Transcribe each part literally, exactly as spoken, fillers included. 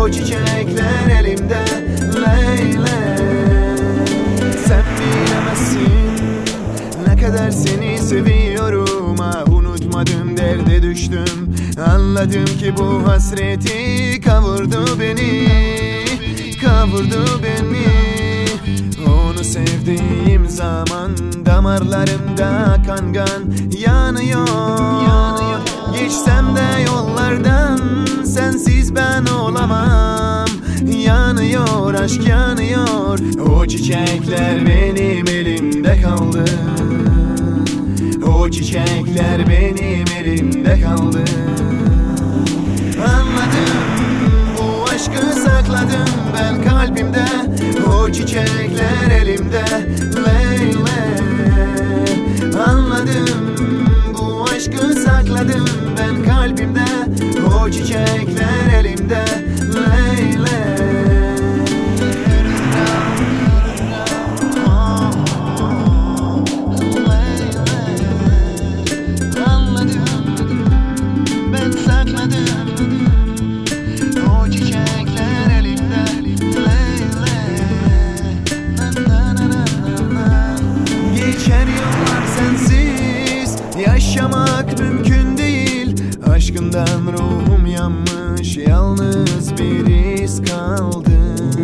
o çiçekler elimde. Leyla, sen bilemezsin ne kadar seni seviyorum. Ah, unutmadım, derde düştüm. Anladım ki bu hasreti kavurdu beni, kavurdu beni. Onu sevdiğim zaman damarlarımda kan kan yanıyor, yanıyor. Geçsem de yollardan sensiz ben olamam. Yanıyor, aşk yanıyor. O çiçekler benim elimde kaldı. O çiçekler benim elimde kaldı. Anladım, bu aşkı sakladım ben kalbimde. O çiçekler elimde. Leyla, anladım, bu aşkı sakladım ben kalbimde. O çiçekler elimde. Leyla, yaşamak mümkün değil. Aşkından ruhum yanmış, yalnız bir iz kaldı.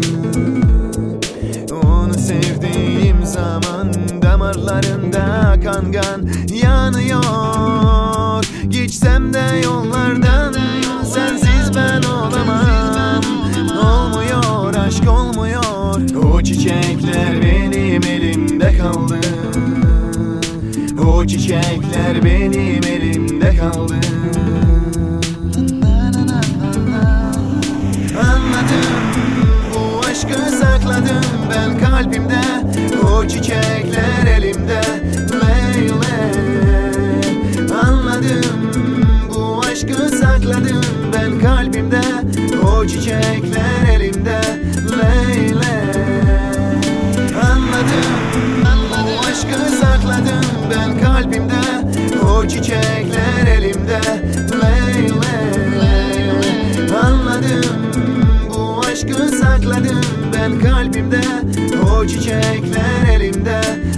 Onu sevdiğim zaman damarlarında kan kan yanıyor. Geçsem de yollardan sensiz ben olamam. Olmuyor, aşk olmuyor. O çiçekler benim elimde kaldı. O çiçekler benim elimde kaldı. Anladım, bu aşkı sakladım ben kalbimde. O çiçekler elimde. Leyla, anladım, bu aşkı sakladım ben kalbimde. O çiçekler elimde. Leyla, anladım, bu aşkı sakladım ben kalbimde. O çiçekler elimde. Leyla, anladım, bu aşkı sakladım ben kalbimde. O çiçekler elimde.